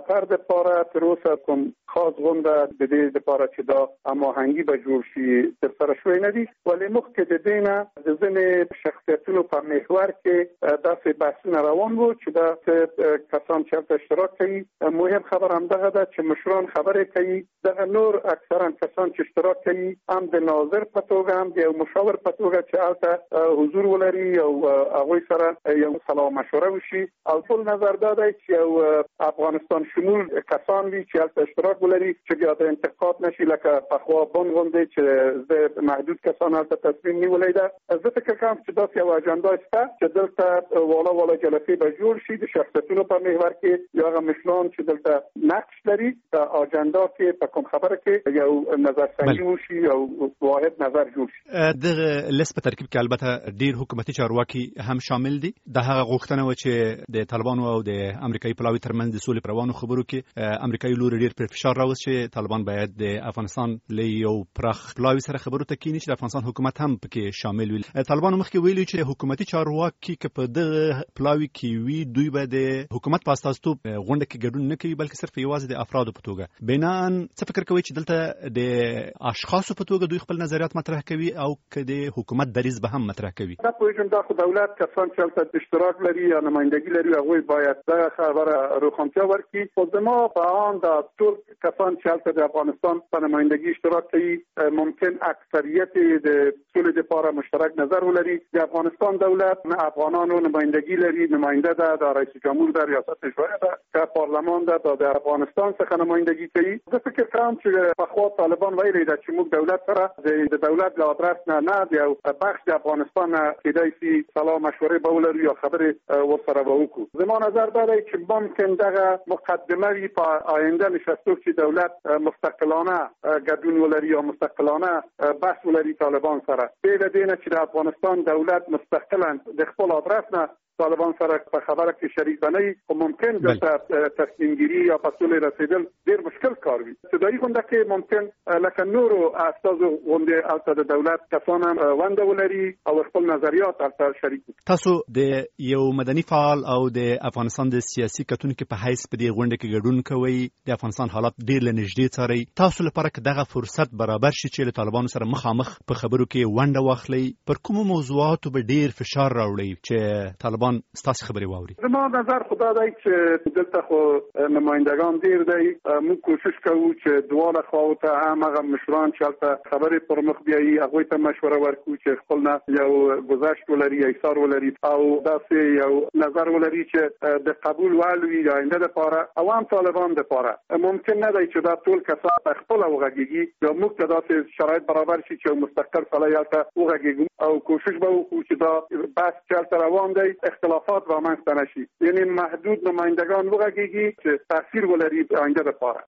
سفر د پاره تر اوسه کوم خاص غونډه د دې لپاره چې دا هماهنګي به جوړ شي تر سره شوی نه دي، ولې مخکې د دې نه د ځینې شخصیتونو په محور کې داسې بحثونه روان وو چې دا کسان چې هلته اشتراک کوي. مهم خبر همدغه ده چې مشران خبرې کوي، دغه نور اکثرا کسان چې اشتراک کوي هم د ناظر په توګه هم د یو مشاور په توګه چې هلته حضور ولري او هغوی سره یو سلام مشوره وشي. او ټول نظر دا دی چې یو افغانستان شمول کسان وي چې هلته اشتراک ولري، چې بیا د انتقاد نشي لکه پخوا بون غوندې چې د محدود کسان هلته تصمیم نیولی ده. زه فکر کوم چې داسې یو اجنډا شته چې دلته والا جلسې به جوړ شي د شخصیتونو په محور کې، یا هغه مشران چې دلته نقش لري په اجنډا کې په کوم خبره کې یو نظرسنجي وشي او واحد نظر جوړ شي. دغه لیست په ترکیب کې البته ډیر حکومتي چارواکي هم شامل دي. د هغه غوښتنه و چې د طالبانو او د امریکایي پلاوي ترمنځ د سولې پروانو خبرو کې امریکایي لوري ډیر پر فشار راوست چې طالبان باید د افغانستان له یو پراخ پلاوي سره خبرو ته کینی چې د افغانستان حکومت هم پکې شامل وي. طالبانو مخکې ویلي چې حکومتي چارواکي که په دغه پلاوي کې وي دوی به د حکومت په استازیتوب غونډه کې ګډون نه کوي، بلکې صرف یوازې د افرادو په توګه. بناً څه فکر کوي چې دلته د اشخاصو په توګه دوی خپل نظریات مطرح کوي او که د حکومت دریځ به هم مطرح کوي؟ دا پوهېږم دا خو دولت کسان چې هلته اشتراک لري یا نمایندګي لري هغوی باید دغه خبره روښانتیا ورکړي. خو زما په آن دا ټول کسان چې هلته د افغانستان په نمایندګي اشتراک کوي ممکن اکثریت د سولې لپاره مشترک نظر ولري. د افغانستان دولت نه افغانانو نمایندګي لري، نماینده ده د رئیس جمهور د ریاست جمهوریه ده که پارلمان ده د افغانستان څخه نمایندګي کوي. زه فکر کوم چې پخوا طالبان ویلي ده چې موږ دولت سره د دولت له آدرس نه د یو بخش د افغانستان کېدای شي سلام مشورې به ولرو یا خبرې ورسره به وکړو. زما نظر دا دی چې ممکن دغه مقدمه وي په آینده نشستو چې دولت مستقلانه ګډون ولري یا مستقلانه بحث ولري طالبان سره، بې له دې نه چې د افغانستان دولت مستقلا د خپل آدرس نه طالبان سره په خبره کې شریک بنئ، خو ممکن دلته تصمیم گیری یا په سولې رسیدل ډېر مشکل کار وي. ابتدایي غونډه کې ممکن لکه نورو استازو غونډې هلته د دولت کسان هم ونډه ولري او خپل نظریات هلته شریک کړي. تاسو د یو مدني فعال او د افغانستان د سیاسي کتونکو په حیث په دې غونډه کې ګډون کوئ، د افغانستان حالات ډېر له نږدې څارئ. تاسو لپاره که دغه فرصت برابر شي چې له طالبانو سره مخامخ په خبرو کې ونډه واخلئ، پر کومو موضوعاتو به ډېر فشار راوړئ چې طالبان ستاسو خبرې واوري؟ زما نظر خو دا دی چې دلته خو نمایندگان ډېر دی. موږ کوشش کوو چې دواړه خواو ته هم هغه مشران چې هلته خبرې پر مخ بیایي هغوی ته مشوره ورکړو چې خپل نه یو گذشت ولري، ایثار ولري او داسې یو نظر ولري چې د قبول وړ وي د آینده دپاره او هم طالبان دپاره. ممکن نه دی چې دا ټول کسان په خپله وغږېږي یا موږ ته داسې شرایط برابر شي چې یو مستقل سړی هلته وغږېږو او کوشش به وکړو چې دا بحث چې هلته روان دی اختلافات رامنځته نشي، یعنی محدود نمایندگان وغږېږي چې تاثیر ولري آینده دپاره.